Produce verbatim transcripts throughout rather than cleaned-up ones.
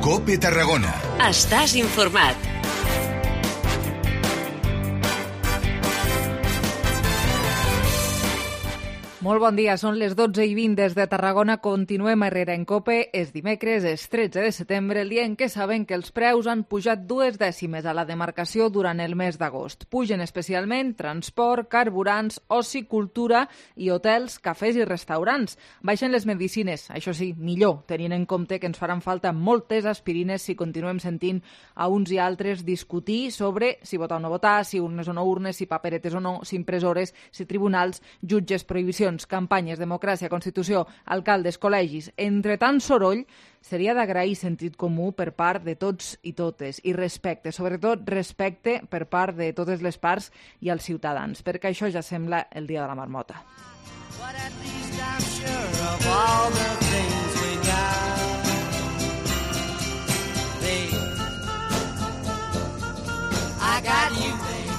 COPE Tarragona. Estàs informat. Molt bon dia, són les dotze i vint des de Tarragona. Continuem a Herrera en COPE. És dimecres, és tretze de setembre, el dia en què sabem que els preus han pujat dues dècimes a la demarcació durant el mes d'agost. Pugen especialment transport, carburants, oci, cultura i hotels, cafès i restaurants. Baixen les medicines, això sí, millor, tenint en compte que ens faran falta moltes aspirines si continuem sentint a uns i altres discutir sobre si votar o no votar, si urnes o no urnes, si paperetes o no, si impressores, si tribunals, jutges, prohibicions, campanyes, democràcia, Constitució, alcaldes, col·legis. Entre tant soroll, seria d'agrair sentit comú per part de tots i totes i respecte, sobretot respecte per part de totes les parts i els ciutadans, perquè això ja sembla el dia de la marmota. But at least I'm sure of all the things we got. Babe, I got you, babe.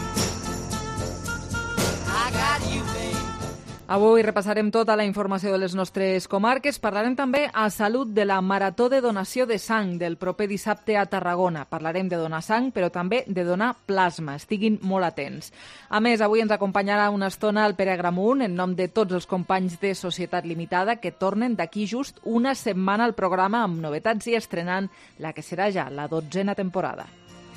I got you, babe. Avui repassarem tota la informació de les nostres comarques. Parlarem també a Salut de la Marató de Donació de Sang del proper dissabte a Tarragona. Parlarem de donar sang, però també de donar plasma. Estiguin molt atents. A més, avui ens acompanyarà una estona el Pere Agramunt en nom de tots els companys de Societat Limitada que tornen d'aquí just una setmana al programa amb novetats i estrenant la que serà ja la dotzena temporada.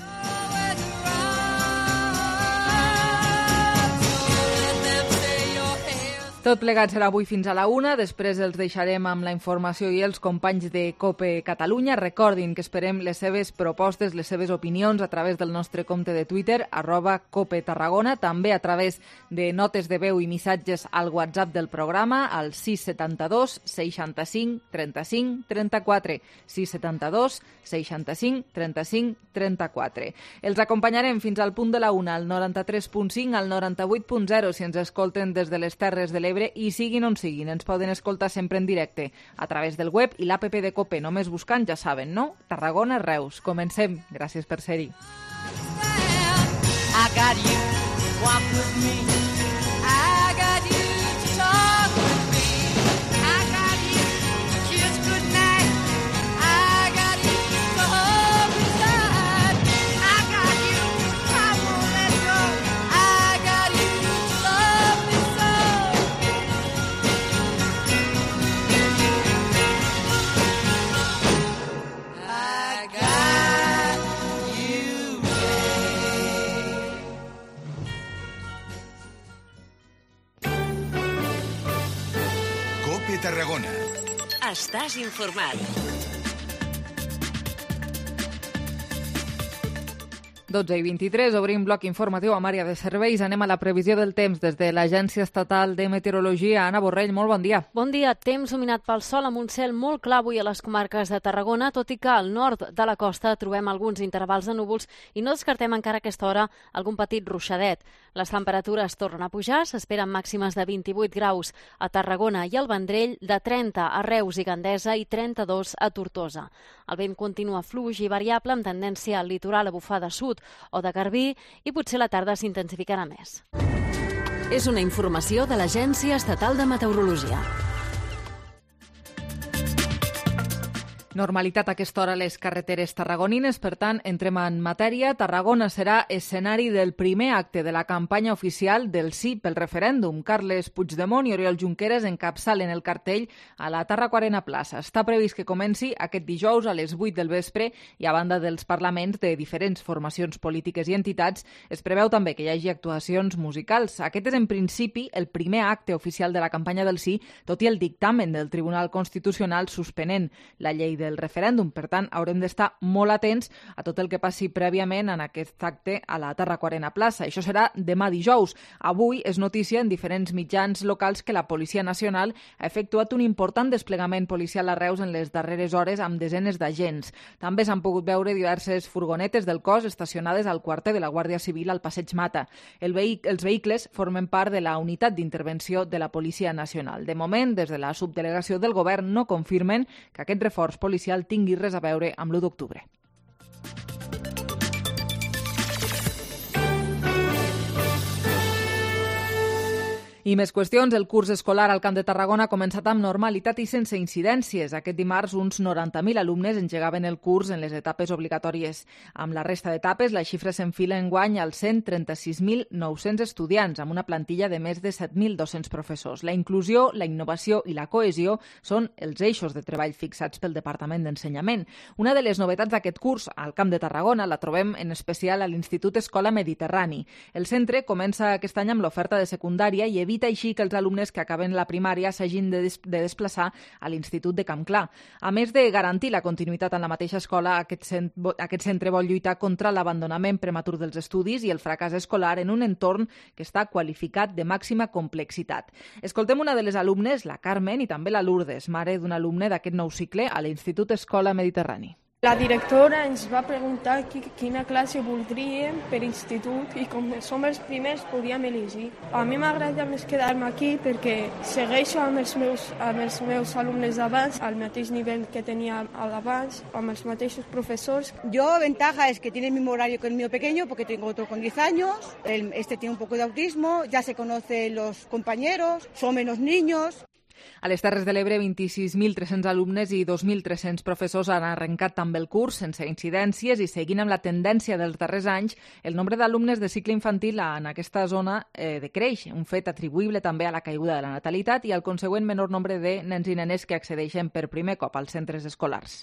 Tot plegat serà avui fins a la una, després els deixarem amb la informació i els companys de COPE Catalunya. Recordin que esperem les seves propostes, les seves opinions a través del nostre compte de Twitter, arroba COPE Tarragona, també a través de notes de veu i missatges al WhatsApp del programa, al sis setanta-dos seixanta-cinc trenta-cinc trenta-quatre, sis setanta-dos seixanta-cinc trenta-cinc trenta-quatre. Els acompanyarem fins al punt de la una, al noranta-tres punt cinc, al noranta-vuit punt zero, si ens escolten des de les Terres de l'Ebre, i siguin on siguin, ens poden escoltar sempre en directe a través del web i l'app de COPE, només buscant, ja saben, no? Tarragona, Reus. Comencem. Gràcies per ser-hi. I got you, walk with me. I got you to talk with me. I got you, kiss goodnight. I got you to hold me tight. I got you, I won't let go. I got you to love me so. I got you, babe. COPE Tarragona. Estàs informat. dotze i vint-i-tres, obrim bloc informatiu amb àrea de serveis. Anem a la previsió del temps des de l'Agència Estatal de Meteorologia. Anna Borrell, molt bon dia. Bon dia. Temps dominat pel sol amb un cel molt clar avui a les comarques de Tarragona, tot i que al nord de la costa trobem alguns intervals de núvols i no descartem encara a aquesta hora algun petit ruixadet. Les temperatures tornen a pujar, s'esperen màximes de vint-i-vuit graus a Tarragona i al Vendrell, de trenta a Reus i Gandesa i trenta-dos a Tortosa. El vent continua fluix i variable amb tendència al litoral a bufar de sud o de garbí i potser la tarda s'intensificarà més. És una informació de l'Agència Estatal de Meteorologia. Normalitat a aquesta hora a les carreteres tarragonines, per tant, entrem en matèria. Tarragona serà escenari del primer acte de la campanya oficial del sí pel referèndum. Carles Puigdemont i Oriol Junqueras encapçalen el cartell a la Tarraco-Arena Plaça. Està previst que comenci aquest dijous a les vuit del vespre i a banda dels parlaments de diferents formacions polítiques i entitats, es preveu també que hi hagi actuacions musicals. Aquest és, en principi, el primer acte oficial de la campanya del sí, tot i el dictamen del Tribunal Constitucional suspenent la llei del referèndum. Per tant, haurem d'estar molt atents a tot el que passi prèviament en aquest acte a la Tarraco-Arena Plaça. Això serà demà dijous. Avui és notícia en diferents mitjans locals que la Policia Nacional ha efectuat un important desplegament policial a Reus en les darreres hores amb desenes d'agents. També s'han pogut veure diverses furgonetes del cos estacionades al quarter de la Guàrdia Civil al Passeig Mata. El vehic- els vehicles formen part de la unitat d'intervenció de la Policia Nacional. De moment, des de la subdelegació del govern no confirmen que aquest reforç policial tingui res a veure amb l'u d'octubre. I més qüestions. El curs escolar al Camp de Tarragona ha començat amb normalitat i sense incidències. Aquest dimarts, uns noranta mil alumnes engegaven el curs en les etapes obligatòries. Amb la resta d'etapes, la xifra s'enfila enguany als cent trenta-sis mil nou-cents estudiants, amb una plantilla de més de set mil dos-cents professors. La inclusió, la innovació i la cohesió són els eixos de treball fixats pel Departament d'Ensenyament. Una de les novetats d'aquest curs al Camp de Tarragona la trobem en especial a l'Institut Escola Mediterrani. El centre comença aquest any amb l'oferta de secundària i evita així que els alumnes que acaben la primària s'hagin de, des de desplaçar a l'Institut de Campclar. A més de garantir la continuïtat en la mateixa escola, aquest, cent, aquest centre vol lluitar contra l'abandonament prematur dels estudis i el fracàs escolar en un entorn que està qualificat de màxima complexitat. Escoltem una de les alumnes, la Carmen, i també la Lourdes, mare d'un alumne d'aquest nou cicle a l'Institut Escola Mediterrani. La directora ens va preguntar quina classe voldríem per institut i com som els primers podíem elegir. A mi m'agrada més quedar-me aquí perquè segueixo amb els meus, amb els meus alumnes d'abans, al mateix nivell que tenia abans, amb els mateixos professors. Yo, ventaja es que tiene el mismo horario que el mío pequeño porque tengo otro con diez años, este tiene un poco de autismo, ya se conocen los compañeros, son menos niños. A les Terres de l'Ebre, vint-i-sis mil tres-cents alumnes i dos mil tres-cents professors han arrencat també el curs sense incidències i seguint amb la tendència dels darrers anys, el nombre d'alumnes de cicle infantil en aquesta zona eh, decreix, un fet atribuïble també a la caiguda de la natalitat i al consegüent menor nombre de nens i nenes que accedeixen per primer cop als centres escolars.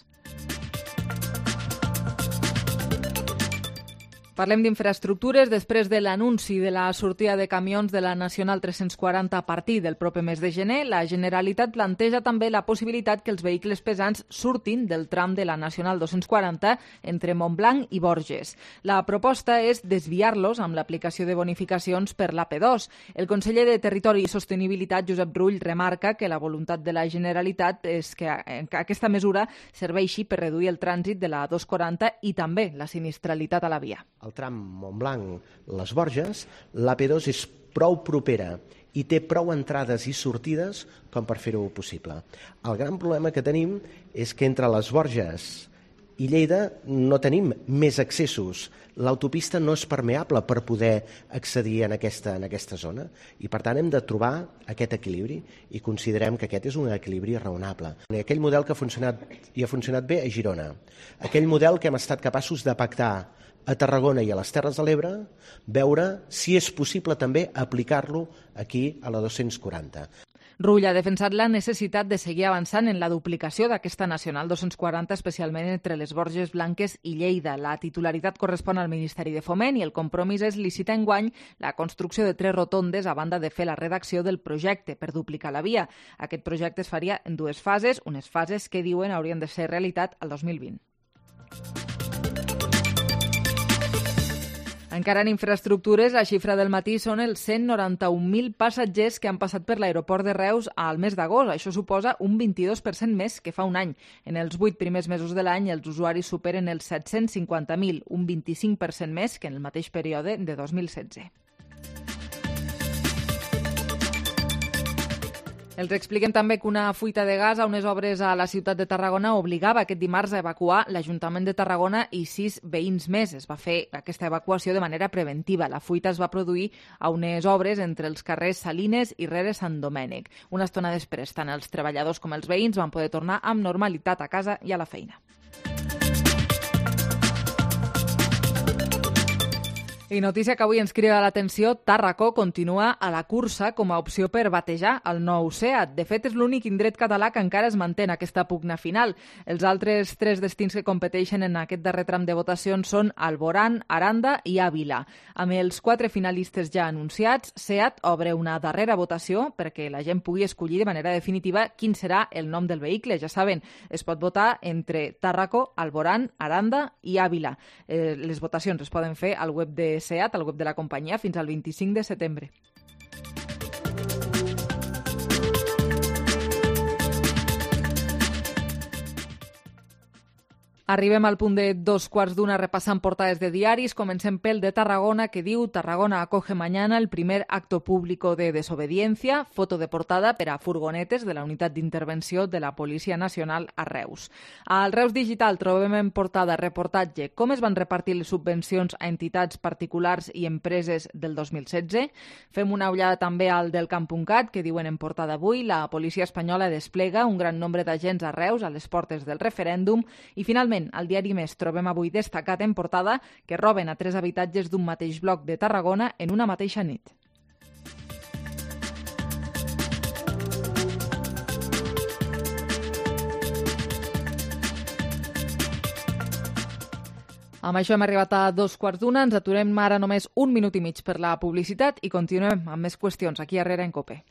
Parlem d'infraestructures. Després de l'anunci de la sortida de camions de la Nacional tres-cents quaranta a partir del proper mes de gener, la Generalitat planteja també la possibilitat que els vehicles pesants surtin del tram de la Nacional dos-cents quaranta entre Montblanc i Borges. La proposta és desviar-los amb l'aplicació de bonificacions per l'A P dos. El conseller de Territori i Sostenibilitat, Josep Rull, remarca que la voluntat de la Generalitat és que aquesta mesura serveixi per reduir el trànsit de la dos quaranta i també la sinistralitat a la via. El tram Montblanc-Les Borges, l'A P dos és prou propera i té prou entrades i sortides com per fer-ho possible. El gran problema que tenim és que entre Les Borges i Lleida no tenim més accessos. L'autopista no és permeable per poder accedir en aquesta, en aquesta zona i, per tant, hem de trobar aquest equilibri i considerem que aquest és un equilibri raonable. Aquell model que ha funcionat i ha funcionat bé a Girona, aquell model que hem estat capaços de pactar a Tarragona i a les Terres de l'Ebre, veure si és possible també aplicar-lo aquí a la dos-cents quaranta. Rull ha defensat la necessitat de seguir avançant en la duplicació d'aquesta Nacional dos-cents quaranta, especialment entre les Borges Blanques i Lleida. La titularitat correspon al Ministeri de Foment i el compromís és licitar enguany la construcció de tres rotondes a banda de fer la redacció del projecte per duplicar la via. Aquest projecte es faria en dues fases, unes fases que diuen haurien de ser realitat al dos mil vint. Encara en infraestructures, la xifra del matí són els cent noranta-un mil passatgers que han passat per l'aeroport de Reus al mes d'agost. Això suposa un vint-i-dos per cent més que fa un any. En els vuit primers mesos de l'any, els usuaris superen els set-cents cinquanta mil, un vint-i-cinc per cent més que en el mateix període de dos mil setze. Els expliquem també que una fuita de gas a unes obres a la ciutat de Tarragona obligava aquest dimarts a evacuar l'Ajuntament de Tarragona i sis veïns més. Es va fer aquesta evacuació de manera preventiva. La fuita es va produir a unes obres entre els carrers Salines i Rere Sant Domènec. Una estona després, tant els treballadors com els veïns van poder tornar amb normalitat a casa i a la feina. I notícia que avui ens crida l'atenció, Tàrraco continua a la cursa com a opció per batejar el nou SEAT. De fet, és l'únic indret català que encara es manté en aquesta pugna final. Els altres tres destins que competeixen en aquest darrer tram de votacions són Alborán, Aranda i Àvila. Amb els quatre finalistes ja anunciats, SEAT obre una darrera votació perquè la gent pugui escollir de manera definitiva quin serà el nom del vehicle. Ja saben, es pot votar entre Tàrraco, Alborán, Aranda i Àvila. Eh, les votacions es poden fer al web de SEAT, al web de la companyia, fins al vint-i-cinc de setembre. Arribem al punt de dos quarts d'una repassant portades de diaris. Comencem pel de Tarragona, que diu Tarragona acoge mañana el primer acto público de desobediencia, foto de portada per a furgonetes de la unitat d'intervenció de la Policia Nacional a Reus. Al Reus Digital trobem en portada reportatge com es van repartir les subvencions a entitats particulars i empreses del dos mil setze. Fem una ullada també al del Camp.cat, que diuen en portada avui la policia espanyola desplega un gran nombre d'agents a Reus a les portes del referèndum i finalment al diari Més trobem avui destacat en portada que roben a tres habitatges d'un mateix bloc de Tarragona en una mateixa nit. Amb això hem arribat a dos quarts d'una, ens aturem ara només un minut i mig per la publicitat i continuem amb més qüestions aquí a Herrera en Cope.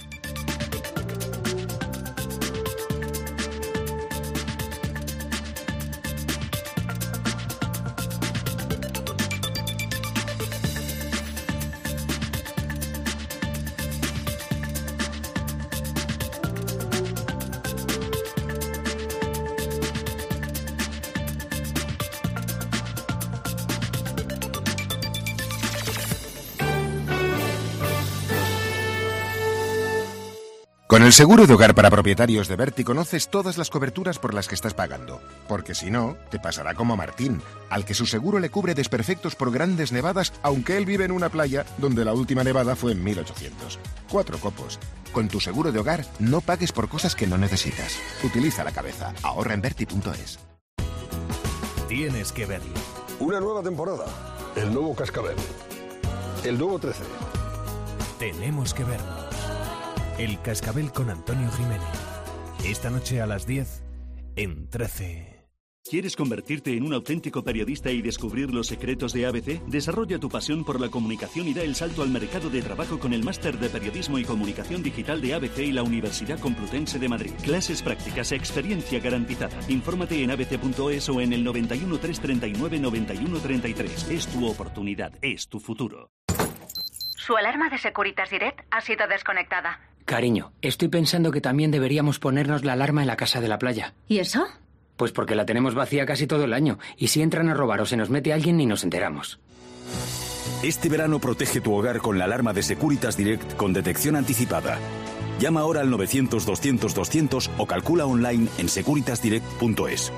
Con el seguro de hogar para propietarios de Berti conoces todas las coberturas por las que estás pagando, porque si no, te pasará como a Martín, al que su seguro le cubre desperfectos por grandes nevadas, aunque él vive en una playa donde la última nevada fue en mil ochocientos. Cuatro copos. Con tu seguro de hogar, no pagues por cosas que no necesitas. Utiliza la cabeza. Ahorra en Berti punto es. Tienes que verlo. Una nueva temporada. El nuevo Cascabel. El nuevo trece. Tenemos que verlo. El Cascabel con Antonio Jiménez. Esta noche a las diez en trece. ¿Quieres convertirte en un auténtico periodista y descubrir los secretos de A B C? Desarrolla tu pasión por la comunicación y da el salto al mercado de trabajo con el Máster de Periodismo y Comunicación Digital de A B C y la Universidad Complutense de Madrid. Clases prácticas, experiencia garantizada. Infórmate en a b c punto es o en el noventa y uno, trescientos treinta y nueve, noventa y uno, treinta y tres. Es tu oportunidad, es tu futuro. Su alarma de Securitas Direct ha sido desconectada. Cariño, estoy pensando que también deberíamos ponernos la alarma en la casa de la playa. ¿Y eso? Pues porque la tenemos vacía casi todo el año. Y si entran a robar o se nos mete alguien, ni nos enteramos. Este verano protege tu hogar con la alarma de Securitas Direct con detección anticipada. Llama ahora al novecientos, doscientos, doscientos o calcula online en securitas direct punto es.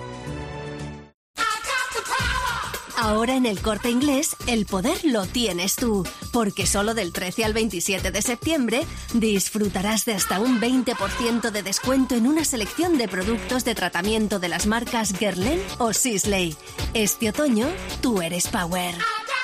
Ahora en el Corte Inglés, el poder lo tienes tú, porque solo del trece al veintisiete de septiembre disfrutarás de hasta un veinte por ciento de descuento en una selección de productos de tratamiento de las marcas Guerlain o Sisley. Este otoño, tú eres Power.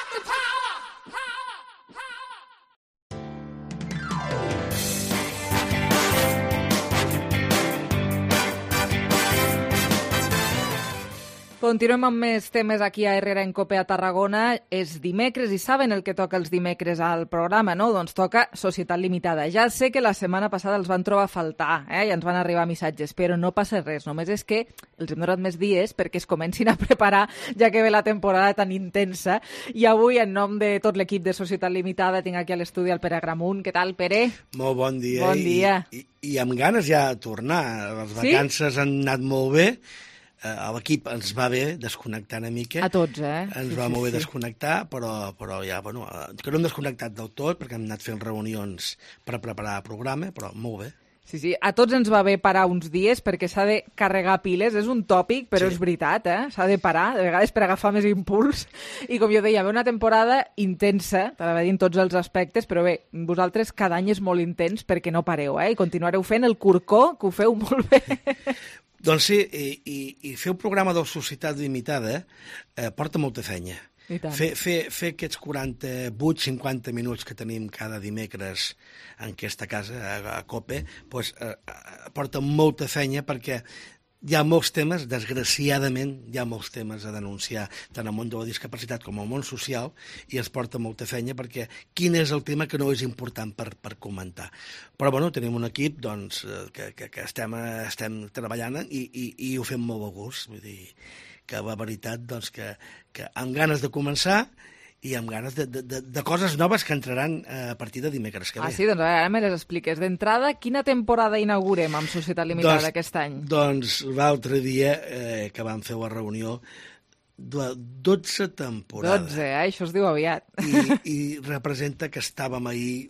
Continuem amb més temes aquí a Herrera en Cope a Tarragona. És dimecres i saben el que toca els dimecres al programa, no? Doncs toca Societat Limitada. Ja sé que la setmana passada els van trobar a faltar, eh? I ens van arribar missatges, però no passa res. Només és que els hem donat més dies perquè es comencin a preparar, ja que ve la temporada tan intensa. I avui, en nom de tot l'equip de Societat Limitada, tinc aquí a l'estudi el Pere Agramunt. Què tal, Pere? Molt bon dia. Bon dia. I, i, i amb ganes ja de tornar. Les vacances sí? han anat molt bé. A l'equip ens va bé desconnectar una mica. A tots, eh? Ens sí, va sí, molt bé sí. desconnectar, però, però ja, bueno, que no hem desconnectat del tot, perquè hem anat fent reunions per preparar el programa, però molt bé. Sí, sí, a tots ens va bé parar uns dies perquè s'ha de carregar piles, és un tòpic, però sí. És veritat, eh? S'ha de parar, de vegades per agafar més impuls. I com jo deia, ve una temporada intensa, t'ha de dir en tots els aspectes, però bé, vosaltres cada any és molt intens perquè no pareu, eh? I continuareu fent el corcó, que ho feu molt bé. Doncs sí, i, i, i fer un programa de Societat Limitada eh, porta molta feina. Fer, fer, fer aquests quaranta-vuit cinquanta minuts que tenim cada dimecres en aquesta casa, a, a Cope, doncs, eh, porta molta feina perquè hi ha molts temes, desgraciadament, hi ha molts temes a denunciar, tant al món de la discapacitat com al món social, i ens porta molta feina perquè quin és el tema que no és important per, per comentar. Però, bueno, tenim un equip doncs, que, que, que estem, estem treballant i, i, i ho fem molt a gust. Vull dir que la veritat, doncs, que, que amb ganes de començar i amb ganes de, de, de, de coses noves que entraran a partir de dimecres que ve. Ah, sí? Doncs ara me les expliques. D'entrada, quina temporada inaugurem amb Societat Limitada doncs, aquest any? Doncs l'altre dia eh, que vam fer la reunió, dotze temporades. dotze, eh? Això es diu aviat. I, i representa que estàvem ahir...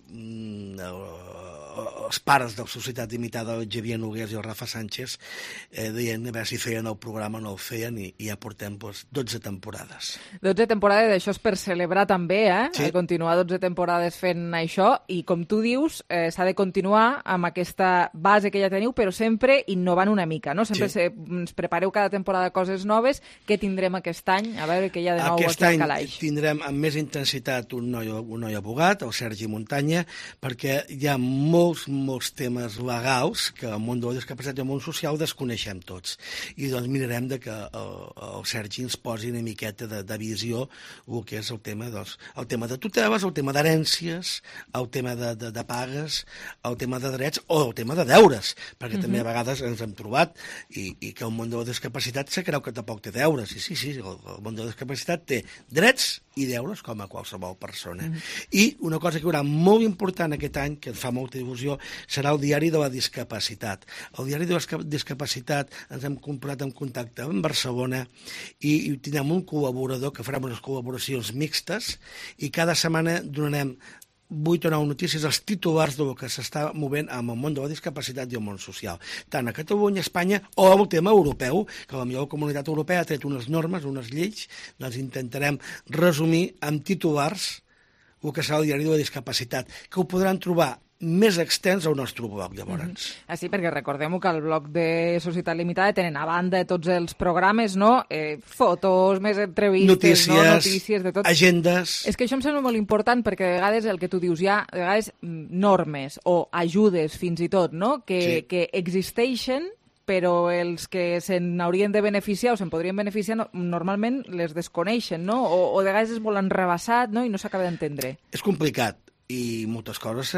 Mm, els pares de la Societat Limitada, el Xavier Nogués i el Rafa Sánchez, eh, deien a veure si feien el programa o no el feien, i, i ja portem doncs, dotze temporades. dotze temporades, això és per celebrar també, eh? Sí. Continuar dotze temporades fent això, i com tu dius, eh, s'ha de continuar amb aquesta base que ja teniu, però sempre innovant una mica, no? Sempre sí. se, ens prepareu cada temporada coses noves. Què tindrem aquest any? A veure què hi ha de nou aquest aquí al calaix. calaix. Tindrem amb més intensitat un noi, un noi abogat, el Sergi Muntanya, perquè hi ha molt molts, molts temes legals que al món de la discapacitat i al món social desconeixem tots. I doncs mirarem de que el, el Sergi ens posi una miqueta de, de visió el que és el tema, doncs, el tema de tuteles, el tema d'herències, el tema de, de, de pagues, el tema de drets o el tema de deures, perquè uh-huh. també a vegades ens hem trobat i, i que el món de la discapacitat se creu que tampoc té deures. I sí, sí, el, el món de la discapacitat té drets i deures com a qualsevol persona. Uh-huh. I una cosa que hi haurà molt important aquest any, que ens fa molta il·lusió, serà el Diari de la Discapacitat. El Diari de la Discapacitat ens hem posat en contacte amb Barcelona i, i tindrem un col·laborador que farem unes col·laboracions mixtes i cada setmana donarem vuit o nou notícies, els titulars del que s'està movent amb el món de la discapacitat i el món social, tant a Catalunya, a Espanya, o el tema europeu, que potser la Comunitat Europea ha tret unes normes, unes lleis, doncs intentarem resumir amb titulars el que serà el Diari de la Discapacitat, que ho podran trobar més extens al nostre blog, llavors. Mm-hmm. Ah, sí, perquè recordem-ho que al blog de Societat Limitada tenen, a banda de tots els programes, no? Eh, fotos, més entrevistes, notícies, no? Notícies de tot. Agendes... És que això em sembla molt important, perquè de vegades el que tu dius, hi ha de vegades normes o ajudes, fins i tot, no? Que, sí. que existeixen, però els que se n'haurien de beneficiar o se'n podrien beneficiar no, normalment les desconeixen, no? O, o de vegades és molt enrebaçat, no? I no s'acaba d'entendre. És complicat. I moltes coses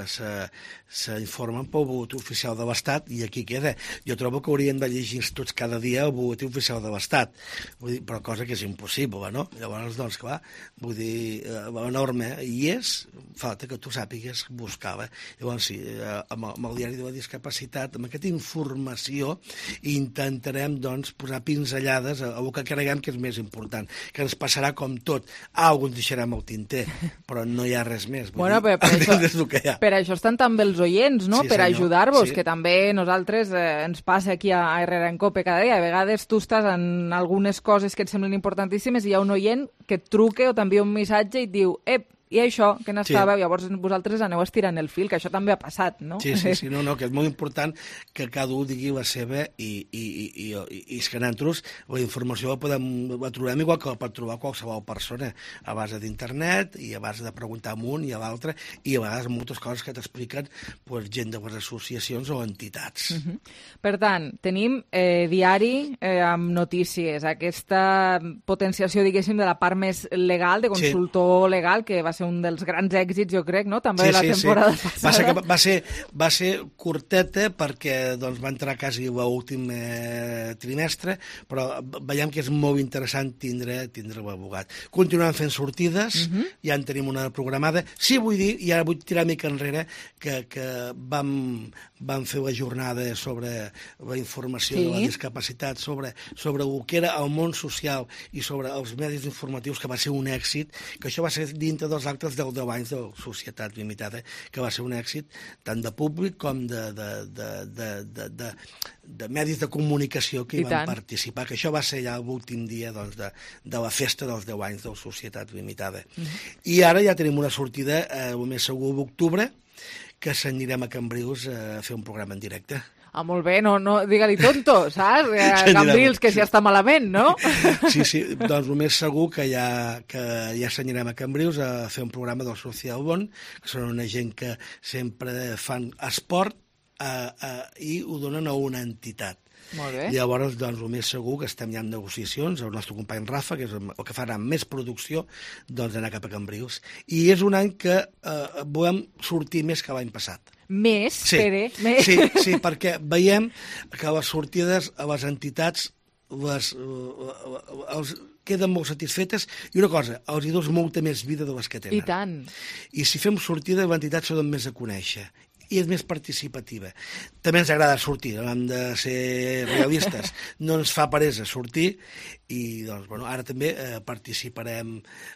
s'informen pel boletí oficial de l'Estat i aquí queda. Jo trobo que hauríem de llegir tots cada dia el boletí oficial de l'Estat, però cosa que és impossible, no? Llavors, doncs, clar, vull dir, la norma hi és, falta que tu sàpigues buscar-la. Llavors, sí, amb el, amb el Diari de la Discapacitat, amb aquesta informació, intentarem, doncs, posar pinzellades a el que creguem que és més important, que ens passarà com tot. Algú ens deixarem el tinter, però no hi ha res més. Bueno, per, per, això, per això estan també els oients, no? Sí, per ajudar-vos, sí. Que també nosaltres eh, ens passa aquí a, a Herrera en Cope cada dia. A vegades tu estàs en algunes coses que et semblen importantíssimes i hi ha un oient que et truca o t'envia un missatge i et diu ep, i això, que n'estava, sí. Llavors vosaltres aneu estirant el fil, que això també ha passat, no? Sí, sí, sí, no, no, que és molt important que cada un digui la seva i, i, i, i, i, i és que nosaltres la informació la, podem, la trobem igual que la pot trobar qualsevol persona, a base d'internet i a base de preguntar a un i a l'altre, i a vegades moltes coses que t'expliquen pues, gent de les associacions o entitats. Uh-huh. Per tant, tenim eh, diari eh, amb notícies, aquesta potenciació, diguéssim, de la part més legal, de consultor sí. legal, que va ser un dels grans èxits, jo crec, no? També sí, de la sí, temporada sí. passada. Va ser, va, ser, va ser curteta perquè doncs, va entrar quasi l'últim eh, trimestre, però veiem que és molt interessant tindre, tindre l'abogat. Continuem fent sortides, uh-huh. Ja en tenim una programada. Sí, vull dir, i ara vull tirar mica enrere, que, que vam, vam fer la jornada sobre la informació sí. de la discapacitat, sobre, sobre el que era el món social i sobre els medis informatius, que va ser un èxit, que això va ser dintre dels actes del deu anys de la Societat Limitada, que va ser un èxit tant de públic com de, de, de, de, de, de, de medis de comunicació que hi van tant. Participar, que això va ser ja l'últim dia doncs, de, de la festa dels deu anys de la Societat Limitada. Uh-huh. I ara ja tenim una sortida, eh, el més segur d'octubre, que s'anirem a Cambrils a fer un programa en directe. Ah, molt bé, no, no digue-li tonto, saps? A Cambrils, que si està malament, no? Sí, sí, doncs el més segur que ja, que ja s'anirem a Cambrils a fer un programa del Social Bon, que són una gent que sempre fan esport eh, eh, i ho donen a una entitat. Molt bé. Llavors, doncs, el més segur que estem ja en negociacions, el nostre company Rafa, que és el que farà més producció, doncs anar cap a Cambrils. I és un any que eh, volem sortir més que l'any passat. Més, sí, Pere, més. Sí, sí, perquè veiem que les sortides a les entitats les, els queden molt satisfetes, i una cosa, els hi dos molta més vida de les que tenen. I tant. I si fem sortida, l'entitat s'ha donat més a conèixer, i és més participativa. També ens agrada sortir, no hem de ser realistes. No ens fa peresa sortir, i doncs, bueno, ara també eh, participarem,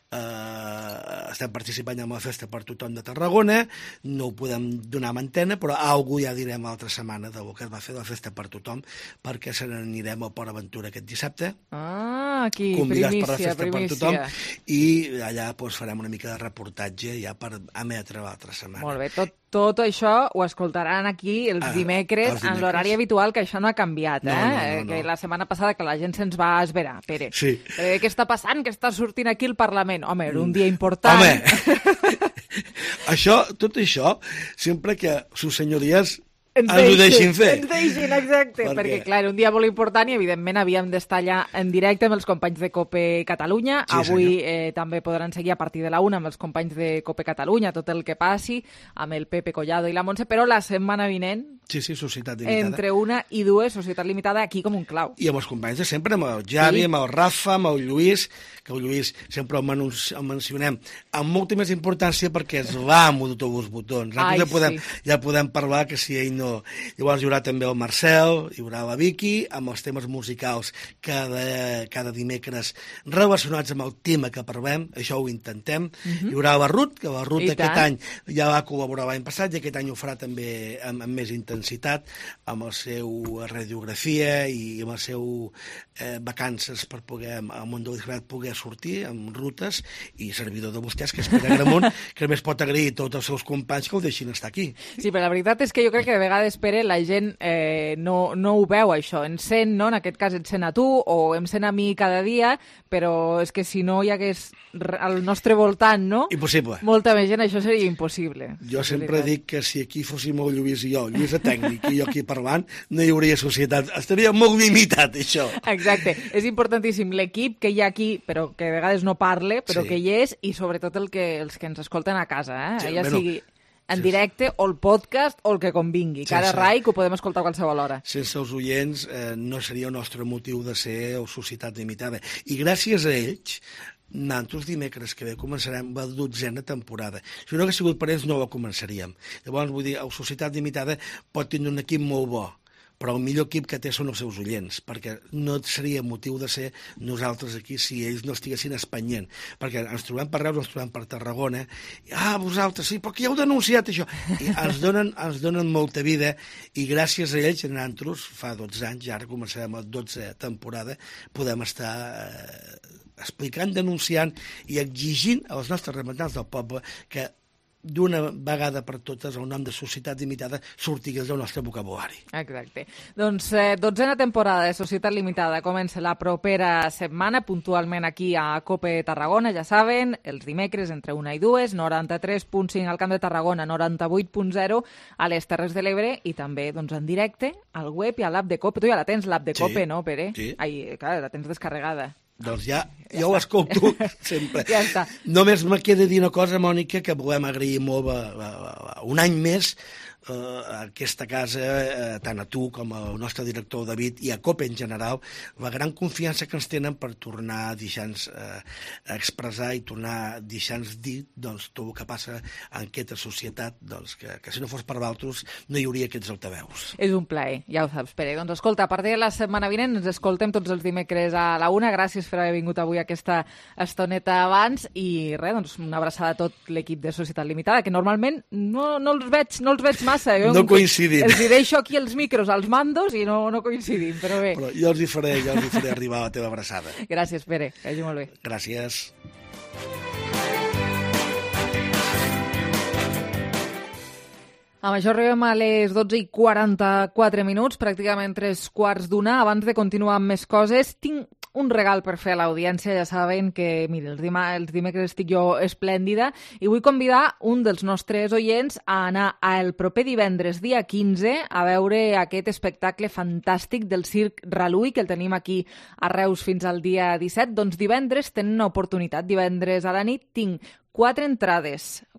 eh, estem participant en la Festa per Tothom de Tarragona, no ho podem donar amb antena, però algú ja direm l'altra setmana del que es va fer la Festa per Tothom, perquè se n'anirem al Port Aventura aquest dissabte. Ah, aquí, convidats primícia, per la Festa primícia. per Tothom, i allà doncs, farem una mica de reportatge ja per emetre l'altra setmana. Molt bé, tot, tot això ho escoltaran aquí els Ah, dimecres, els dimecres. en l'horari habitual, que això no ha canviat, No, eh? no, no, no. Que la setmana passada que la gent se'ns va esverar, Pere. Sí. Però què està passant? Que està sortint aquí el Parlament? Home, era un dia important. Home, això, tot això, sempre que sus senyories Ens ens ho deixin fer. Ens deixin, exacte. Perquè- Perquè, clar, era un dia molt important i, evidentment, havíem d'estar allà en directe amb els companys de COPE Catalunya. Sí, Avui senyor. eh, també podran seguir a partir de la una amb els companys de COPE Catalunya tot el que passi, amb el Pepe Collado i la Montse, però la setmana vinent, Sí, sí, Societat Limitada. entre una i dues, Societat Limitada, aquí com un clau. I amb els companys de sempre, amb el Javi, Sí. amb el Rafa, amb el Lluís, que el Lluís sempre el, menun- el mencionem amb molta més importància perquè és l'amo de tots els botons. Ai, ja podem, sí. ja podem parlar que si ell no... Llavors hi haurà també el Marcel, hi haurà la Vicky, amb els temes musicals cada, cada dimecres relacionats amb el tema que parlem, això ho intentem. Mhm. Hi haurà la Ruth, que la Ruth I aquest tant. any ja va col·laborar l'any passat i aquest any ho farà també amb, amb més intensitat, amb el seu radiografia i amb el seu eh, vacances per poder, al món de l'Isgrat, poder sortir amb rutes, i servidor de vostès, que és Pere Gramunt, que només pot agrair a tots els seus companys que el deixin estar aquí. Sí, però la veritat és que jo crec que de vegades, Pere, la gent eh, no, no ho veu, això. Ens sent, no? En aquest cas et sent a tu o em sent a mi cada dia, però és que si no hi hagués r- al nostre voltant, no? Impossible. Molta més gent, això seria impossible. Jo És sempre veritat. dic que si aquí fóssim el Lluís i jo, el Lluís a tècnic i jo aquí parlant, no hi hauria societat. Estaria molt limitat, això. Exacte. És importantíssim l'equip que hi ha aquí, però que de vegades no parle, però Sí. que hi és, i sobretot el que, els que ens escolten a casa, eh? Sí, ja bueno, sigui en directe o el podcast o el que convingui. Cada Sense- rai que ho podem escoltar a qualsevol hora. Sense els oients eh, no seria el nostre motiu de ser o Societat Limitada. I gràcies a ells, nosaltres dimecres que ve començarem la dotzena temporada. Si no hagués sigut per ells, no la començaríem. Llavors, vull dir, la Societat Limitada pot tenir un equip molt bo, però el millor equip que té són els seus oients, perquè no seria motiu de ser nosaltres aquí si ells no estiguessin espanyent, perquè ens trobem per Reus, ens trobem per Tarragona, i, ah, vosaltres, sí, però qui heu denunciat això? I ens donen, ens donen molta vida, i gràcies a ells, nosaltres, fa dotze anys, i ara començarem la dotzena temporada, podem estar eh, explicant, denunciant i exigint als nostres representants del poble que d'una vegada per totes el nom de Societat Limitada sortigués del nostre vocabulari. Exacte. Doncs eh, dotzena temporada de Societat Limitada comença la propera setmana, puntualment aquí a COPE Tarragona, ja saben, els dimecres entre una i dues, noranta-tres punt cinc al Camp de Tarragona, noranta-vuit punt zero a les Terres de l'Ebre, i també doncs, en directe al web i a l'app de COPE. Tu ja la tens, l'app de Sí, COPE, no, Pere? sí. Ai, clar, la tens descarregada. Doncs ja, ja ho escolto sempre. Ja està. Només me queda dir una cosa, Mònica, que volem agrair molt a, a, a, un any més eh, a aquesta casa, eh, tant a tu com al nostre director David i a COPE en general, la gran confiança que ens tenen per tornar a deixar-nos eh, expressar i tornar a deixar-nos dir doncs, tot el que passa en aquesta societat, doncs, que, que si no fos per vosaltres no hi hauria aquests altaveus. És un plaer, ja ho saps, Pere. Doncs escolta, a partir de la setmana vinent ens escoltem tots els dimecres a la una. Gràcies per haver vingut avui aquesta estoneta abans i res, doncs una abraçada a tot l'equip de Societat Limitada, que normalment no, no els veig, no els veig massa. Jo No coincidim. Els hi deixo aquí els micros als mandos i no, no coincidim, però bé. Però jo els hi faré, jo els hi faré arribar a la teva abraçada. Gràcies, Pere, que vagi molt bé. Gràcies. Amb això arribem a les dotze i quaranta-quatre minuts, pràcticament tres quarts d'una. Abans de continuar amb més coses, tinc un regal per fer a l'audiència. Ja saben que, mira, els, dima, els dimecres estic jo esplèndida i vull convidar un dels nostres oients a anar el proper divendres, dia quinze, a veure aquest espectacle fantàstic del Circ Ralui, que el tenim aquí a Reus fins al dia disset. Doncs divendres tenen una oportunitat. Divendres a la nit tinc quatre entrades,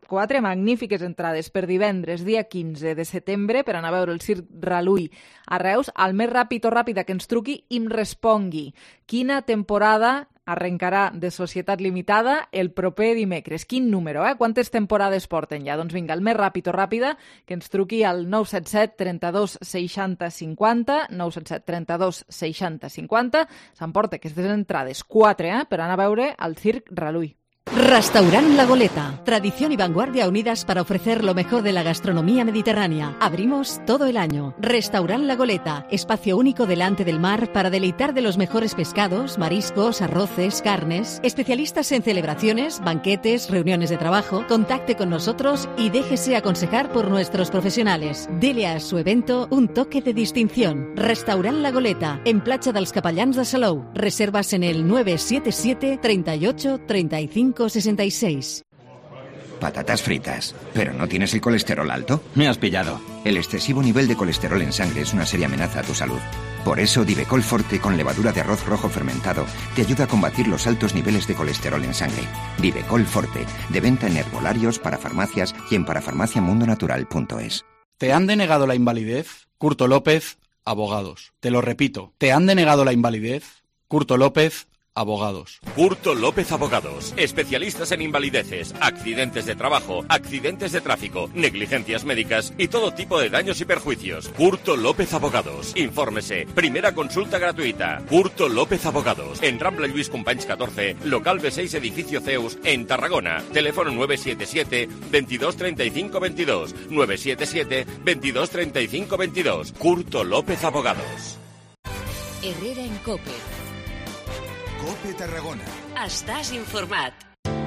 quatre magnífiques entrades per divendres, dia quinze de setembre, per anar a veure el Circ Relull a Reus. El més ràpid o ràpida que ens truqui i em respongui quina temporada arrencarà de Societat Limitada el proper dimecres. Quin número, eh? Quantes temporades porten ja? Doncs vinga, el més ràpid o ràpida que ens truqui al nou set set trenta-dos seixanta cinquanta, nou set set trenta-dos seixanta cinquanta. S'emporta aquestes entrades, quatre, eh? Per anar a veure el Circ Relull. Restaurant La Goleta. Tradición y vanguardia unidas para ofrecer lo mejor de la gastronomía mediterránea. Abrimos todo el año. Restaurant La Goleta. Espacio único delante del mar para deleitar de los mejores pescados, mariscos, arroces, carnes. Especialistas en celebraciones, banquetes, reuniones de trabajo. Contacte con nosotros y déjese aconsejar por nuestros profesionales. Dele a su evento un toque de distinción. Restaurant La Goleta. En Platja dels Capellans de Salou. Reservas en el nueve siete siete, treinta y ocho, treinta y cinco sesenta y seis. Patatas fritas. ¿Pero no tienes el colesterol alto? Me has pillado. El excesivo nivel de colesterol en sangre es una seria amenaza a tu salud. Por eso, Divecol Forte con levadura de arroz rojo fermentado te ayuda a combatir los altos niveles de colesterol en sangre. Divecol Forte, de venta en herbolarios, para farmacias y en parafarmaciamundonatural punto es. ¿Te han denegado la invalidez? Curto López, abogados. Te lo repito. ¿Te han denegado la invalidez? Curto López, abogados. Curto López Abogados. Especialistas en invalideces, accidentes de trabajo, accidentes de tráfico, negligencias médicas y todo tipo de daños y perjuicios. Curto López Abogados. Infórmese. Primera consulta gratuita. Curto López Abogados. En Rambla Lluís Companys catorce, local B seis, edificio Zeus, en Tarragona. Teléfono nueve siete siete, veintidós treinta y cinco veintidós. nueve siete siete, veintidós treinta y cinco veintidós. Curto López Abogados. Herrera en Cope. Cope Tarragona. Estàs informat.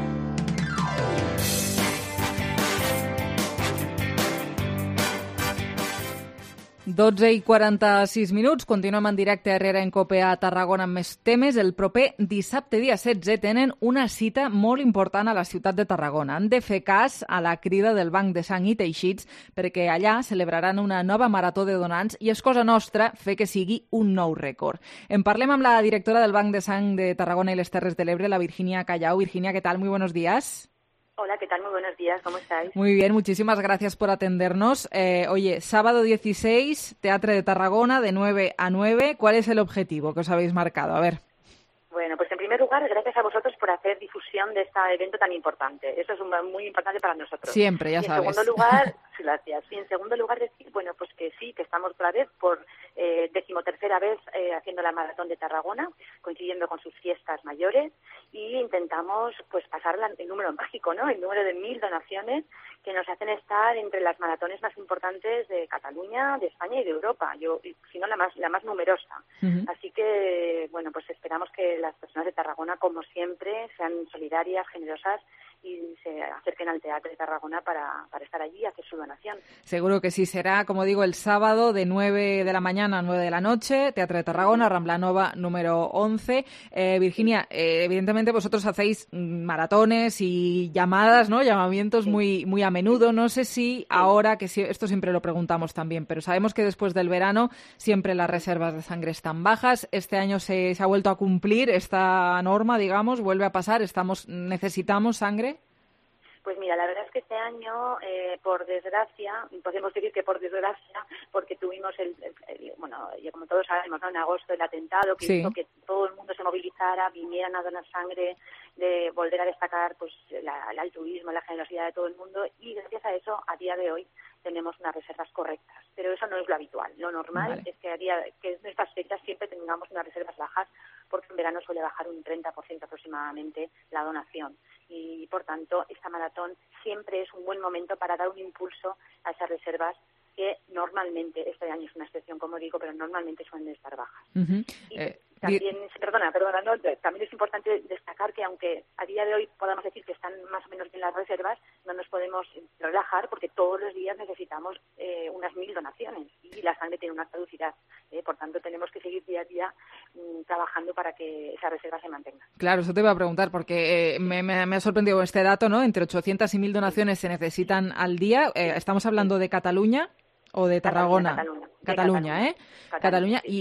dotze i quaranta-sis minuts, continuem en directe a Herrera en Cope a Tarragona amb més temes. El proper dissabte, dia setze, tenen una cita molt important a la ciutat de Tarragona. Han de fer cas a la crida del Banc de Sang i Teixits perquè allà celebraran una nova marató de donants i és cosa nostra fer que sigui un nou rècord. En parlem amb la directora del Banc de Sang de Tarragona i les Terres de l'Ebre, la Virginia Callao. Virginia, ¿qué tal? Muy buenos días. Hola, ¿qué tal? Muy buenos días, ¿cómo estáis? Muy bien, muchísimas gracias por atendernos. Eh, oye, sábado dieciséis, Teatre de Tarragona, de nueve a nueve. ¿Cuál es el objetivo que os habéis marcado? A ver. Bueno, pues en primer lugar, gracias a vosotros por hacer difusión de este evento tan importante. Eso es un, muy importante para nosotros. Siempre, ya y en sabes. En segundo lugar, gracias. Y en segundo lugar decir, bueno, pues que sí, que estamos otra vez por eh, decimotercera vez eh, haciendo la Maratón de Tarragona, coincidiendo con sus fiestas mayores, y intentamos pues pasar la, el número mágico, ¿no? El número de mil donaciones que nos hacen estar entre las maratones más importantes de Cataluña, de España y de Europa, yo, si no la más, la más numerosa. Uh-huh. Así que, bueno, pues esperamos que las personas de Tarragona, como siempre, sean solidarias, generosas y se acerquen al Teatro de Tarragona para, para estar allí y hacer su donación. Seguro que sí, será, como digo, el sábado de nueve de la mañana a nueve de la noche, Teatro de Tarragona, Rambla Nova número once. Eh, Virginia, eh, evidentemente vosotros hacéis maratones y llamadas, ¿no? Llamamientos sí. muy, muy a menudo. No sé si sí. ahora, que si, esto siempre lo preguntamos también, pero sabemos que después del verano siempre las reservas de sangre están bajas. Este año se, se ha vuelto a cumplir esta norma, digamos, vuelve a pasar. Estamos, necesitamos sangre. Pues mira, la verdad es que este año, eh, por desgracia, podemos decir que por desgracia, porque tuvimos el, el, el bueno, ya como todos sabemos, ¿no? En agosto el atentado que sí. hizo que todo el mundo se movilizara, vinieran a donar sangre, de volver a destacar pues la, el altruismo, la generosidad de todo el mundo, y gracias a eso, a día de hoy, tenemos unas reservas correctas. Pero eso no es lo habitual. Lo normal vale. es que a día, que en estas fechas siempre tengamos unas reservas bajas, porque en verano suele bajar un treinta por ciento aproximadamente la donación. Y, por tanto, esta maratón siempre es un buen momento para dar un impulso a esas reservas que normalmente, este año es una excepción, como digo, pero normalmente suelen estar bajas. Uh-huh. Y eh, también, di... perdona, perdona, no, también es importante destacar que aunque a día de hoy podamos decir que están más o menos bien las reservas, no nos podemos relajar porque todos los días necesitamos eh, unas mil donaciones y la sangre tiene una caducidad. Eh, por tanto, tenemos que seguir día a día mm, trabajando para que esa reserva se mantenga. Claro, eso te iba a preguntar porque eh, me, me, me ha sorprendido este dato, ¿no? Entre ochocientas y mil donaciones se necesitan al día. Eh, ¿Estamos hablando de Cataluña o de Tarragona? Cataluña, Cataluña. Cataluña, de ¿eh? Cataluña. Cataluña. Sí, ¿Y sí, sí.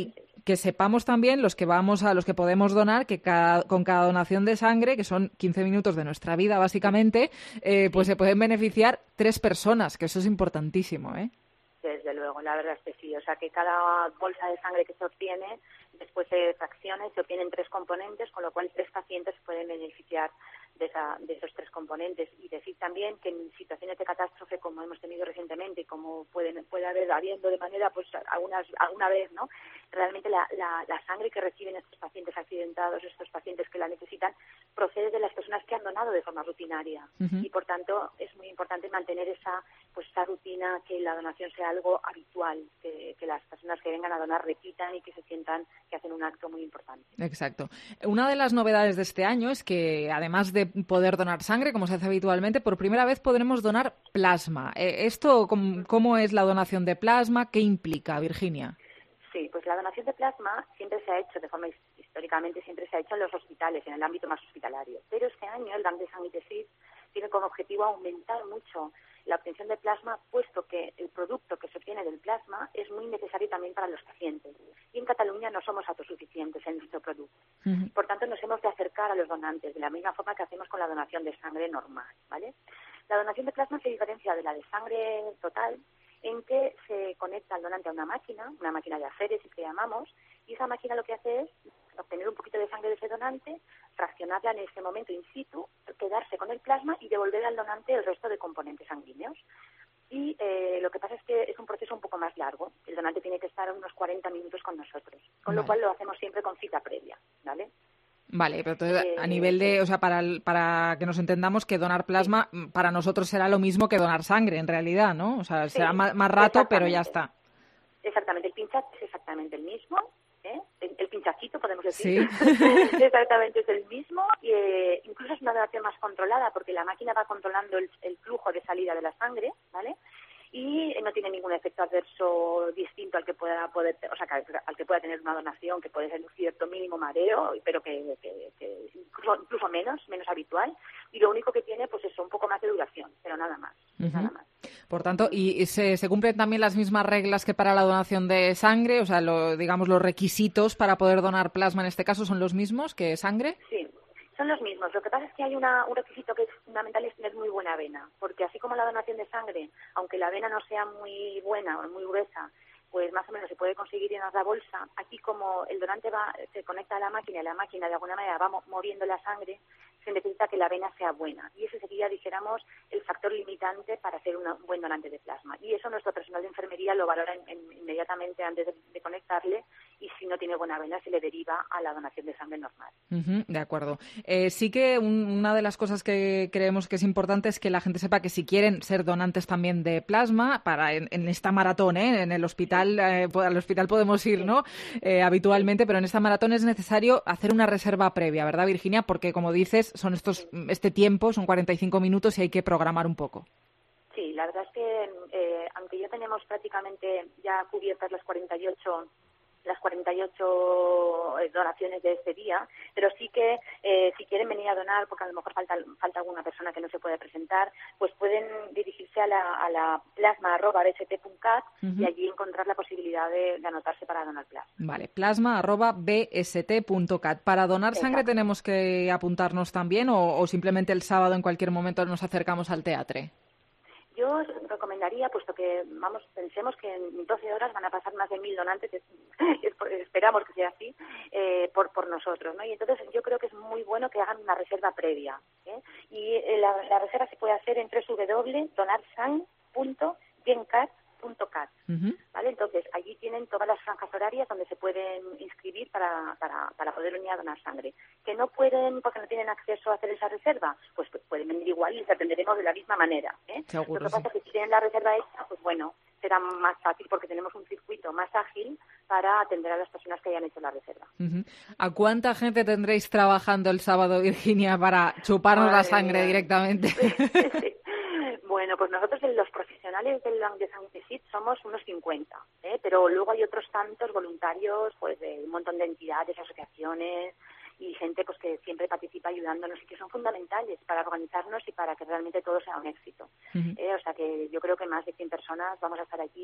que sepamos también los que vamos a los que podemos donar que cada, con cada donación de sangre, que son quince minutos de nuestra vida básicamente, eh, pues se pueden beneficiar tres personas, que eso es importantísimo, ¿eh? Desde luego, la verdad es que sí. O sea, que cada bolsa de sangre que se obtiene, después se fracciona y se obtienen tres componentes, con lo cual tres pacientes pueden beneficiar de, esa, de esos tres componentes. Y decir también que en situaciones de catástrofe, como hemos tenido recientemente y como pueden, puede haber habiendo de manera, pues algunas, alguna vez, ¿no? Realmente la, la, la sangre que reciben estos pacientes accidentados, estos pacientes que la necesitan, procede de las personas que han donado de forma rutinaria. Uh-huh. Y por tanto es muy importante mantener esa, pues, esa rutina, que la donación sea algo habitual, que, que las personas que vengan a donar repitan y que se sientan que hacen un acto muy importante. Exacto. Una de las novedades de este año es que, además de poder donar sangre, como se hace habitualmente, por primera vez podremos donar plasma. Eh, ¿Esto cómo, cómo es la donación de plasma? ¿Qué implica, Virginia? Sí, pues la donación de plasma siempre se ha hecho, de forma históricamente siempre se ha hecho en los hospitales, en el ámbito más hospitalario. Pero este año el Banc de Sang i Teixits tiene como objetivo aumentar mucho la obtención de plasma, puesto que el producto que se obtiene del plasma es muy necesario también para los pacientes. Y en Cataluña no somos autosuficientes en nuestro producto. Uh-huh. Por tanto, nos hemos de acercar a los donantes de la misma forma que hacemos con la donación de sangre normal, ¿vale? La donación de plasma se diferencia de la de sangre total en que se conecta el donante a una máquina, una máquina de aféresis que llamamos, y esa máquina lo que hace es obtener un poquito de sangre de ese donante, fraccionarla en ese momento in situ, quedarse con el plasma y devolver al donante el resto de componentes sanguíneos. Y eh, lo que pasa es que es un proceso un poco más largo. El donante tiene que estar unos cuarenta minutos con nosotros, con vale. lo cual lo hacemos siempre con cita previa, ¿vale? Vale, pero entonces, eh, a nivel de, o sea, para, para que nos entendamos que donar plasma sí. para nosotros será lo mismo que donar sangre, en realidad, ¿no? O sea, sí, será más, más rato, pero ya está. Exactamente, el pinchazo es exactamente el mismo, ¿eh? El, el pinchacito, podemos decir. Sí. Exactamente, es el mismo. Y, eh, incluso es una donación más controlada, porque la máquina va controlando el, el flujo de salida de la sangre, ¿vale? Y no tiene ningún efecto adverso distinto al que pueda poder, o sea, al que pueda tener una donación, que puede ser un cierto mínimo mareo, pero que, que, que incluso, incluso menos, menos habitual. Y lo único que tiene, pues eso, un poco más de duración, pero nada más, uh-huh. nada más. Por tanto, ¿y se, se cumplen también las mismas reglas que para la donación de sangre? O sea, lo, digamos, los requisitos para poder donar plasma en este caso son los mismos que sangre. Sí. Son los mismos. Lo que pasa es que hay una, un requisito que es fundamental, es tener muy buena vena, porque así como la donación de sangre, aunque la vena no sea muy buena o muy gruesa, pues más o menos se puede conseguir llenar la bolsa. Aquí, como el donante va, se conecta a la máquina y la máquina de alguna manera va moviendo la sangre, se necesita que la vena sea buena. Y ese sería, dijéramos, el factor limitante para ser una, un buen donante de plasma. Y eso nuestro personal de enfermería lo valora en, en, inmediatamente antes de, de conectarle, y si no tiene buena vena se le deriva a la donación de sangre normal. Uh-huh, de acuerdo. Eh, sí que un, una de las cosas que creemos que es importante es que la gente sepa que si quieren ser donantes también de plasma, para en, en esta maratón, ¿eh? En el hospital, eh, al hospital podemos ir, ¿no? Eh, habitualmente, pero en esta maratón es necesario hacer una reserva previa, ¿verdad, Virginia? Porque, como dices, son estos este tiempo, son cuarenta y cinco minutos y hay que programar un poco. Sí, la verdad es que eh, aunque ya tenemos prácticamente ya cubiertas las cuarenta y ocho las cuarenta y ocho donaciones de este día, pero sí que eh, si quieren venir a donar, porque a lo mejor falta falta alguna persona que no se puede presentar, pues pueden dirigirse a la, a la plasma arroba b s t punto cat uh-huh. y allí encontrar la posibilidad de, de anotarse para donar plasma. Vale, plasma arroba b s t punto cat. ¿Para donar Exacto. sangre tenemos que apuntarnos también o, o simplemente el sábado en cualquier momento nos acercamos al teatro? Yo os recomendaría, puesto que, vamos, pensemos que en doce horas van a pasar más de mil donantes, esperamos que sea así, eh, por por nosotros, ¿no? Y entonces yo creo que es muy bueno que hagan una reserva previa, ¿eh? Y eh, la, la reserva se puede hacer en doble u doble u doble u punto donarsang punto gencat punto cat, uh-huh. ¿vale? Entonces, allí tienen todas las franjas horarias donde se pueden inscribir para, para, para poder venir a donar sangre. Que no pueden, porque no tienen acceso a hacer esa reserva, pues, pues pueden venir igual y les atenderemos de la misma manera, ¿eh? Seguro, Lo que pasa sí. es que si tienen la reserva hecha, pues bueno, será más fácil porque tenemos un circuito más ágil para atender a las personas que hayan hecho la reserva. Uh-huh. ¿A cuánta gente tendréis trabajando el sábado, Virginia, para chuparnos Madre la sangre mía. directamente? Sí. Bueno, pues nosotros los profesionales del Banc de Sang i Teixits somos unos cincuenta, ¿eh? Pero luego hay otros tantos voluntarios, pues de un montón de entidades, asociaciones y gente pues que siempre participa ayudándonos y que son fundamentales para organizarnos y para que realmente todo sea un éxito. Uh-huh. Eh, o sea que yo creo que más de cien personas vamos a estar aquí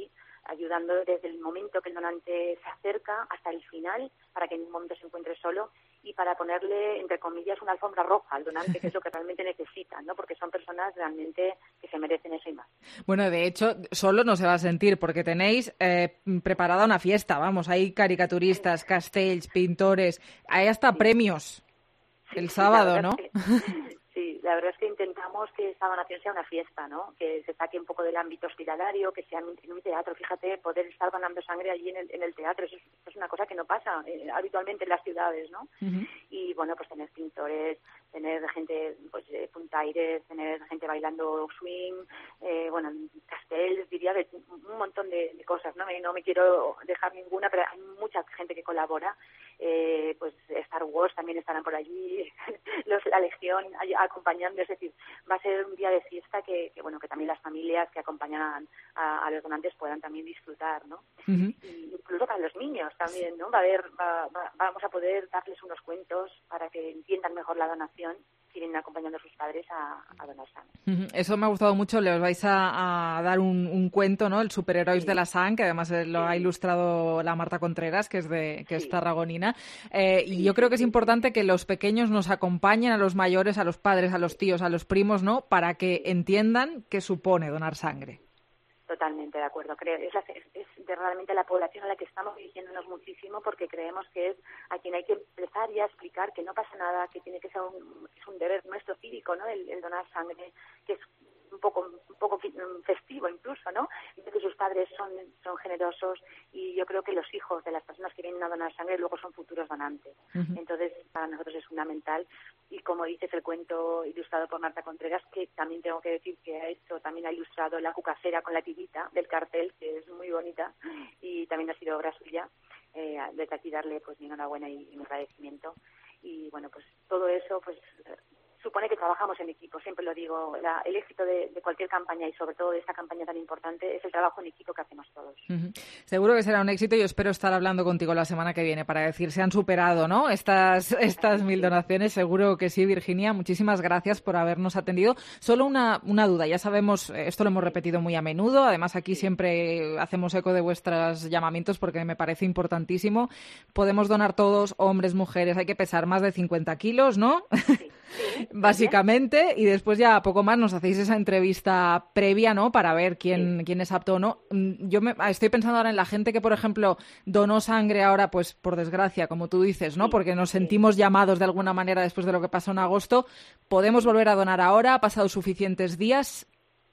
ayudando desde el momento que el donante se acerca hasta el final, para que en un momento se encuentre solo y para ponerle, entre comillas, una alfombra roja al donante, que es lo que realmente necesitan, ¿no? Porque son personas realmente que se merecen eso y más. Bueno, de hecho, solo no se va a sentir, porque tenéis eh, preparada una fiesta, vamos, hay caricaturistas, castells, pintores, hay hasta sí. premios el sí, sábado, ¿no? Que... Sí, la verdad es que intentamos que esta donación sea una fiesta, ¿no? Que se saque un poco del ámbito hospitalario, que sea en un teatro. Fíjate, poder estar donando sangre allí en el, en el teatro, eso es, eso es una cosa que no pasa eh, habitualmente en las ciudades, ¿no? Uh-huh. Y bueno, pues tener pintores, tener gente, pues eh, puntaires, tener gente bailando swing, eh, bueno, castells, diría, de un montón de, de cosas, ¿no? No me quiero dejar ninguna, pero hay mucha gente que colabora. Eh, pues Star Wars también estarán por allí, los, la Legión acompañando, es decir, va a ser un día de fiesta que, que bueno, que también las familias que acompañan a, a los donantes puedan también disfrutar, ¿no? Uh-huh. Y incluso para los niños también, ¿no? Va a haber, va, va, vamos a poder darles unos cuentos para que entiendan mejor la donación, si vienen acompañando a sus padres a, a donar sangre. Uh-huh. Eso me ha gustado mucho, les vais a, a dar un, un cuento, ¿no? El Superhéroes sí. de la Sangre, que además lo sí. ha ilustrado la Marta Contreras, que es de que sí. es tarragonina. Eh, sí. Y yo creo que es importante que los pequeños nos acompañen a los mayores, a los padres, a los tíos, a los primos, ¿no? Para que entiendan qué supone donar sangre. Totalmente de acuerdo. Creo es, la, es, es de realmente la población a la que estamos dirigiéndonos muchísimo, porque creemos que es a quien hay que empezar ya a explicar que no pasa nada, que tiene que ser un, es un deber nuestro cívico, ¿no? El, el donar sangre, que es un poco un poco festivo incluso, ¿no? Y que sus padres son son generosos, y yo creo que los hijos de las personas que vienen a donar sangre luego son futuros donantes. Uh-huh. Entonces, para nosotros es fundamental. Y como dices, el cuento ilustrado por Marta Contreras, que también tengo que decir que ha hecho, también ha ilustrado la cucasera con la tirita del cartel, que es muy bonita, y también ha sido obra suya. Eh, desde aquí darle pues mi enhorabuena y, y mi agradecimiento. Y bueno, pues todo eso pues supone que trabajamos en equipo, siempre lo digo, la, el éxito de, de cualquier campaña, y sobre todo de esta campaña tan importante, es el trabajo en equipo que hacemos todos. Uh-huh. Seguro que será un éxito, y yo espero estar hablando contigo la semana que viene para decir se han superado, ¿no? Estas, estas mil donaciones, seguro que sí, Virginia. Muchísimas gracias por habernos atendido. Solo una, una duda, ya sabemos, esto lo hemos repetido muy a menudo, además aquí siempre hacemos eco de vuestros llamamientos porque me parece importantísimo. Podemos donar todos, hombres, mujeres, hay que pesar más de cincuenta kilos, ¿no? Sí. Sí, básicamente, y después ya poco más nos hacéis esa entrevista previa, ¿no? Para ver quién, sí. quién es apto o no. Yo me, estoy pensando ahora en la gente que, por ejemplo, donó sangre ahora, pues por desgracia, como tú dices, ¿no? Porque nos sentimos llamados de alguna manera después de lo que pasó en agosto. ¿Podemos volver a donar ahora? ¿Ha pasado suficientes días?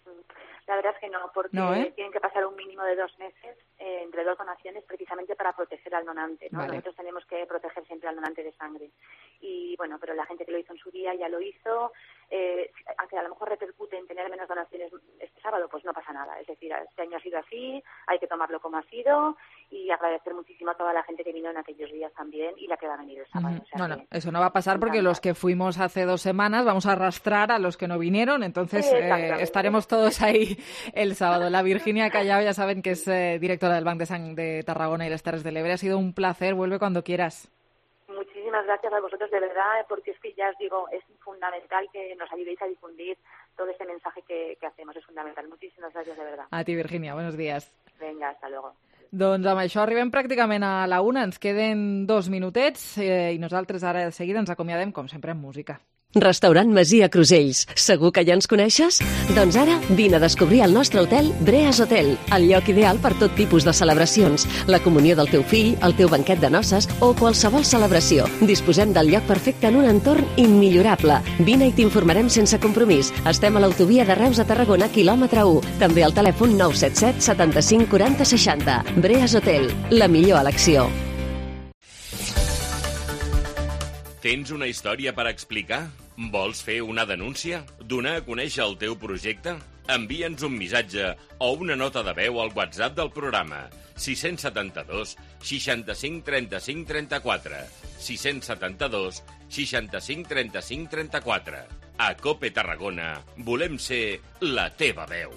La verdad es que no, porque no, ¿eh? tienen que pasar un mínimo de dos meses eh, entre dos donaciones, precisamente para proteger al donante, ¿no? Vale. Nosotros tenemos que proteger siempre al donante de sangre. Y bueno, pero la gente que lo hizo en su día ya lo hizo. Eh, aunque a lo mejor repercute en tener menos donaciones este sábado, pues no pasa nada. Es decir, este año ha sido así, hay que tomarlo como ha sido, y agradecer muchísimo a toda la gente que vino en aquellos días también y la que va a venir el sábado. Uh-huh. O sea, no, no, eso no va a pasar porque los que fuimos hace dos semanas vamos a arrastrar a los que no vinieron, entonces sí, eh, estaremos todos ahí el sábado. La Virginia Callao, ya saben que es eh, directora del Banc de Sang de Tarragona y las Terres de l'Ebre. Ha sido un placer, vuelve cuando quieras. Muchísimas gracias a vosotros, de verdad, porque es que ya os digo, es fundamental que nos ayudéis a difundir todo este mensaje que, que hacemos, es fundamental. Muchísimas gracias, de verdad. A ti, Virginia, buenos días. Venga, hasta luego. Doncs amb això arribem pràcticament a la una, ens queden dos minutets eh, i nosaltres ara de seguida ens acomiadem, com sempre, amb música. Restaurant Masia Crusells. Segur que ja ens coneixes? Doncs ara vine a descobrir el nostre hotel Breas Hotel, el lloc ideal per tot tipus de celebracions, la comunió del teu fill, el teu banquet de noces o qualsevol celebració. Disposem del lloc perfecte en un entorn immillorable. Vine i t'informarem sense compromís. Estem a l'autovia de Reus a Tarragona, quilòmetre u. També al telèfon nou set set setanta-cinc quaranta seixanta. Breas Hotel, la millor elecció. Tens una història per explicar? Vols fer una denúncia? Donar a conèixer el teu projecte? Envia'ns un missatge o una nota de veu al WhatsApp del programa sis set dos seixanta-cinc trenta-cinc trenta-quatre sis set dos seixanta-cinc trenta-cinc trenta-quatre. A COPE Tarragona volem ser la teva veu.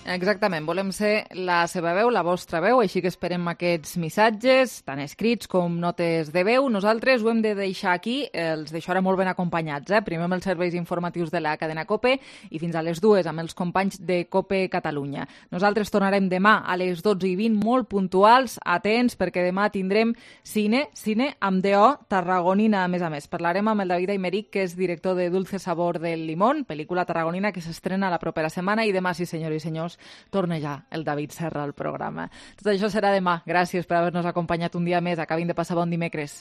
Exactament, volem ser la seva veu, la vostra veu, així que esperem aquests missatges, tant escrits com notes de veu. Nosaltres ho hem de deixar aquí, els deixarem molt ben acompanyats, eh? Primer amb els serveis informatius de la cadena COPE i fins a les dues amb els companys de COPE Catalunya. Nosaltres tornarem demà a les dotze i vint, molt puntuals, atents, perquè demà tindrem cine, cine amb D O tarragonina, a més a més. Parlarem amb el David Aymeric, que és director de Dulce Sabor del Limón, pel·lícula tarragonina que s'estrena la propera setmana, i demà, sí senyors i senyors, torna ja el David Serra al programa. Tot això serà demà. Gràcies per haver-nos acompanyat un dia més. Acabin de passar bon dimecres.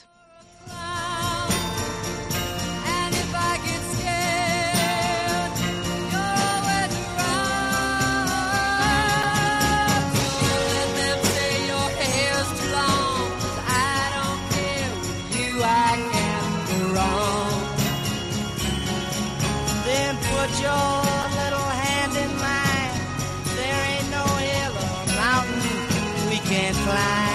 Fly.